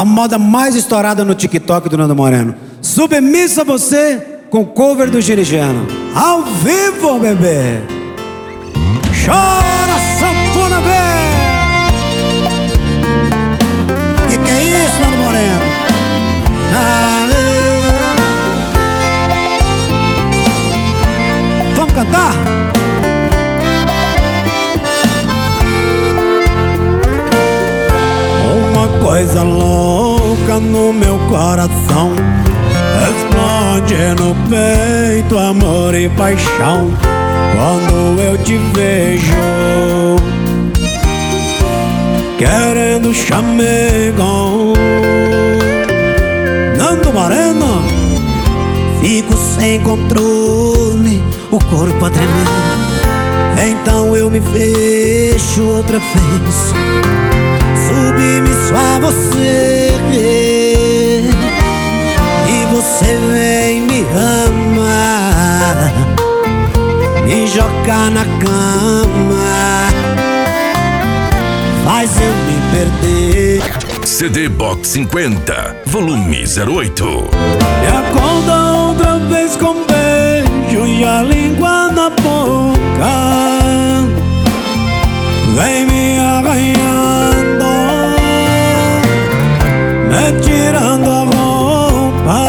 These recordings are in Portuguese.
A moda mais estourada no TikTok do Nando Moreno. Submissa a você com cover do Girigiano. Ao vivo, bebê. Chora, sanfona, velho. Que é isso, Nando Moreno? Vamos cantar? Uma coisa louca no meu coração explode no peito, amor e paixão. Quando eu te vejo querendo chamego, Nando Moreno, fico sem controle, o corpo a tremer. Então eu me fecho outra vez, submisso a você, e você vem me amar, me jogar na cama, faz eu me perder. CD Box 50, volume 08. Me acorda outra vez com beijo e a língua na boca, vem me arranhando, me tirando a roupa.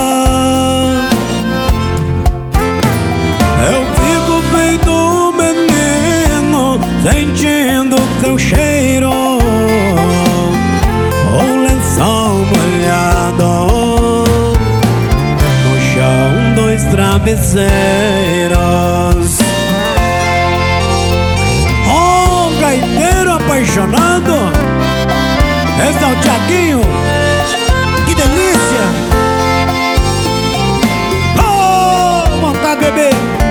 Eu fico feito menino, sentindo teu cheiro, o lençol molhado, no chão dois travesseiros. Oh, gaiteiro apaixonado, esse é o Thiaguinho. Que delícia! Oh, vontade, bebê!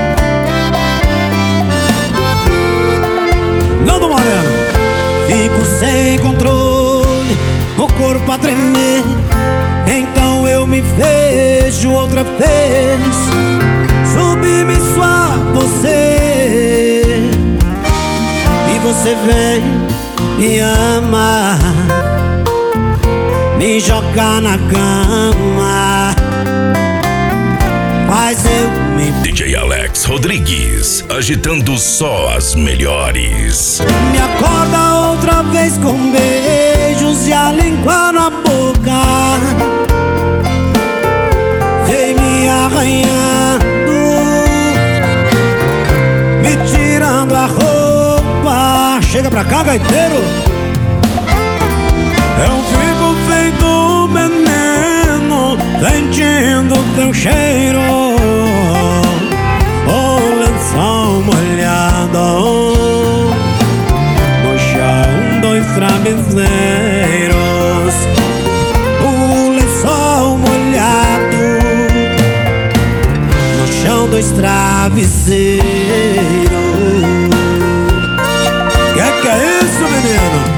Nando Moreno, fico sem controle, o corpo a tremer. Então eu me vejo outra vez, submisso a você, e você vem me amar, me jogar na cama, faz eu me... DJ Alex Rodrigues, agitando só as melhores. Me acorda outra vez com beijos e a língua na boca, vem me arranhando, me tirando a roupa. Chega pra cá, gaiteiro. Eu fico feito menino, sentindo teu cheiro, o lençol molhado, no chão dois travesseiros. O lençol molhado, no chão dois travesseiros. Que é isso, menino?